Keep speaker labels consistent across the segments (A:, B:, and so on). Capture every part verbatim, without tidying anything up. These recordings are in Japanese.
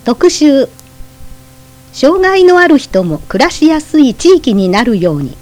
A: 特集、障害のある人も暮らしやすい地域になるように。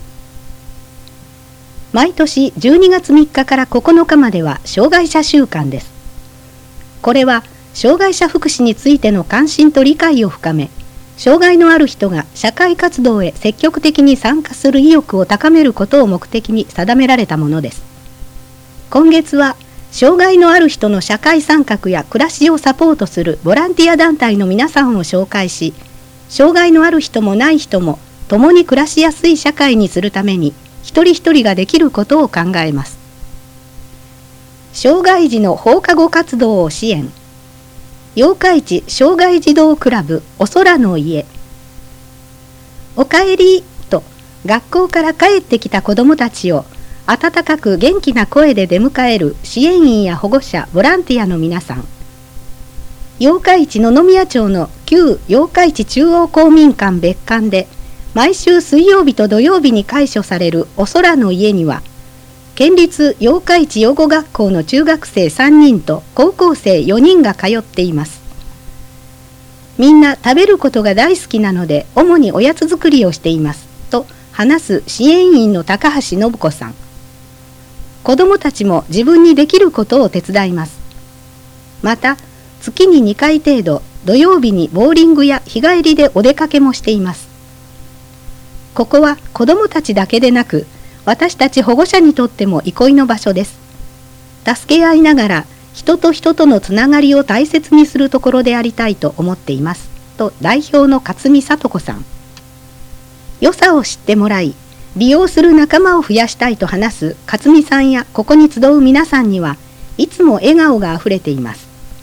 A: 毎年じゅうにがつみっかからここのかまでは障害者週間です。これは障害者福祉についての関心と理解を深め、障害のある人が社会活動へ積極的に参加する意欲を高めることを目的に定められたものです。今月は障害のある人の社会参画や暮らしをサポートするボランティア団体の皆さんを紹介し、障害のある人もない人も共に暮らしやすい社会にするために一人一人ができることを考えます。障害児の放課後活動を支援。八日市障害児童クラブお空の家。おかえりと学校から帰ってきた子どもたちを温かく元気な声で出迎える支援員や保護者、ボランティアの皆さん。八日市野々宮町の旧八日市中央公民館別館で毎週水曜日と土曜日に開所されるお空の家には、県立八日市養護学校の中学生さんにんと高校生よにんが通っています。みんな食べることが大好きなので主におやつ作りをしていますと話す支援員の高橋信子さん。子どもたちも自分にできることを手伝います。また月ににかい程度土曜日にボーリングや日帰りでお出かけもしています。ここは子どもたちだけでなく私たち保護者にとっても憩いの場所です。助け合いながら人と人とのつながりを大切にするところでありたいと思っていますと代表の勝見聡子さん。良さを知ってもらい利用する仲間を増やしたいと話す勝見さんやここに集う皆さんにはいつも笑顔があふれています。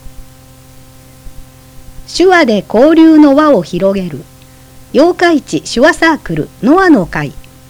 A: 手話で交流の輪を広げる八日市手話サークルノアの会。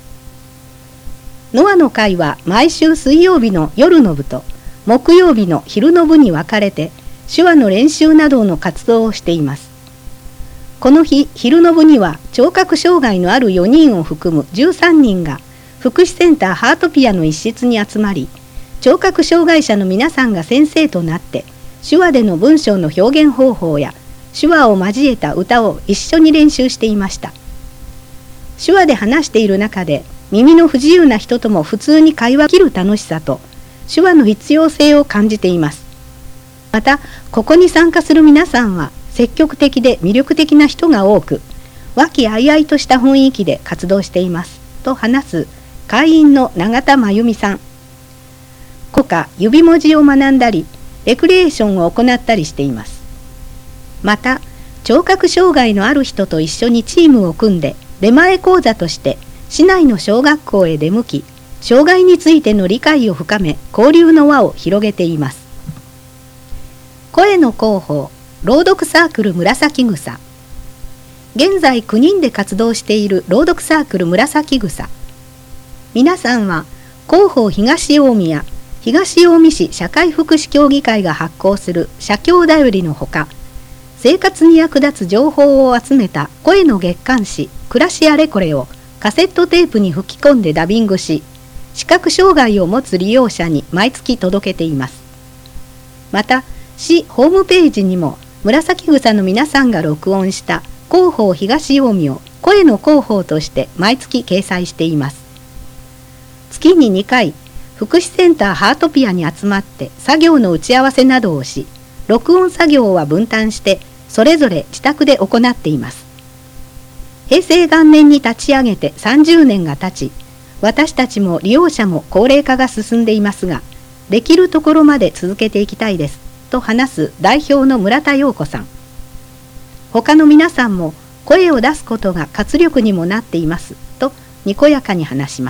A: ノアの会は毎週水曜日の夜の部と木曜日の昼の部に分かれて手話の練習などの活動をしています。この日昼の部には聴覚障害のあるよにんを含むじゅうさんにんが福祉センターハートピアの一室に集まり、聴覚障害者の皆さんが先生となって手話での文章の表現方法や手話を交えた歌を一緒に練習していました。手話で話している中で耳の不自由な人とも普通に会話できる楽しさと手話の必要性を感じています。またここに参加する皆さんは積極的で魅力的な人が多く、和気あいあいとした雰囲気で活動していますと話す会員の永田真由美さん。校歌指文字を学んだりレクリエーションを行ったりしています。また聴覚障害のある人と一緒にチームを組んで出前講座として市内の小学校へ出向き、障害についての理解を深め交流の輪を広げています。声の広報朗読サークル紫草。現在きゅうにんで活動している朗読サークル紫草。皆さんは広報東近江や東近江市社会福祉協議会が発行する社協だよりのほか、生活に役立つ情報を集めた声の月刊誌暮らしあれこれをカセットテープに吹き込んでダビングし、視覚障害を持つ利用者に毎月届けています。また市ホームページにも紫草の皆さんが録音した広報東近江を声の広報として毎月掲載しています。月ににかい福祉センターハートピアに集まって作業の打ち合わせなどをし、録音作業は分担してそれぞれ自宅で行っています。平成元年に立ち上げてさんじゅうねんが経ち、私たちも利用者も高齢化が進んでいますが、できるところまで続けていきたいですと話す代表の村田陽子さん。他の皆さんも声を出すことが活力にもなっていますとにこやかに話します。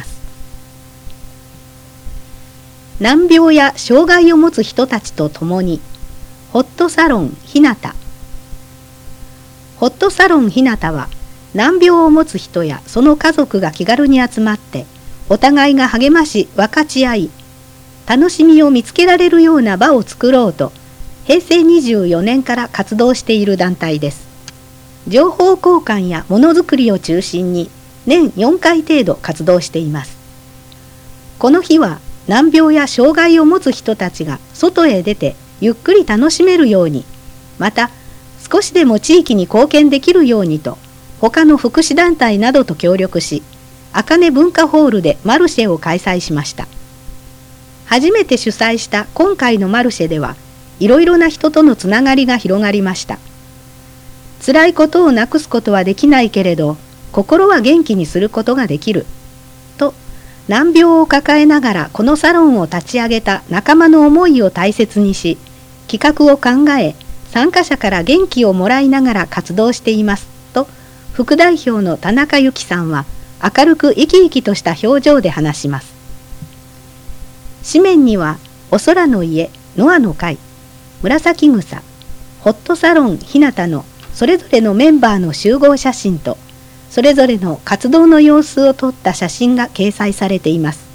A: 難病や障害を持つ人たちと共にホットサロンひなた。ホットサロンひなたは難病を持つ人やその家族が気軽に集まってお互いが励まし分かち合い、楽しみを見つけられるような場を作ろうとへいせいにじゅうよねんから活動している団体です。情報交換やものづくりを中心に年よんかい程度活動しています。この日は難病や障害を持つ人たちが外へ出てゆっくり楽しめるように、また少しでも地域に貢献できるようにと他の福祉団体などと協力し、あかね文化ホールでマルシェを開催しました。初めて主催した今回のマルシェではいろいろな人とのつながりが広がりました。辛いことをなくすことはできないけれど心は元気にすることができると、難病を抱えながらこのサロンを立ち上げた仲間の思いを大切にし、企画を考え参加者から元気をもらいながら活動していますと、副代表の田中由紀さんは明るく生き生きとした表情で話します。紙面にはお空の家、ノアの会、紫草、ホットサロンひなたのそれぞれのメンバーの集合写真と、それぞれの活動の様子を撮った写真が掲載されています。